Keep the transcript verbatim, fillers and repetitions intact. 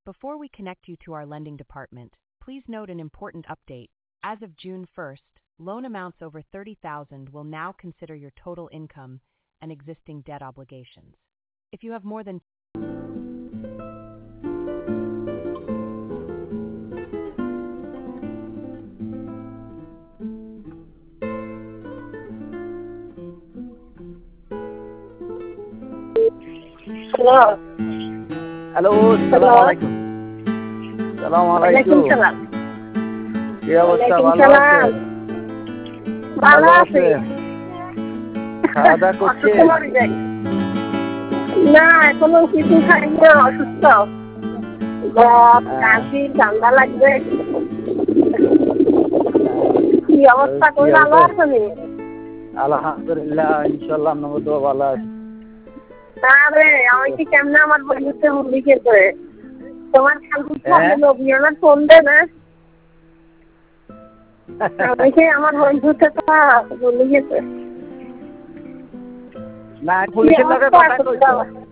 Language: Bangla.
Before we connect you to our lending department, please note an important update. As of June first, loan amounts over thirty thousand will now consider your total income and existing debt obligations. If you have more than Hello. Hello, Hello. আসসালামু আলাইকুম। আসসালামু আলাইকুম। ওয়ালাইকুম সালাম। কি অবস্থা, ওয়ালাইকুম ভালো সালাম। আছেন? ভালো আছি। আছেন? খাওয়া দাওয়া করছেন? অসুস্থ মরে যাই। না, এখনো কিছু খাইনি, অসুস্থ। জ্বর, কাশি, ঠান্ডা লাগবে। কি অবস্থা, কি কই ভালো অবস্থা? আছেন? আলহামদুলিল্লাহ, ইনশাআল্লাহ আপনার দোয়া ভালো আছে। আরে আমি কি কেমনে আমার বন্ধুতে হুন্ডি খেতে তোমার খালু হ্যাঁ? লোকজনে ফোন দে না আমি কি আমার বন্ধুতে তো হুন্ডি খেতে না, পুলিশের লগে কথা কইছো।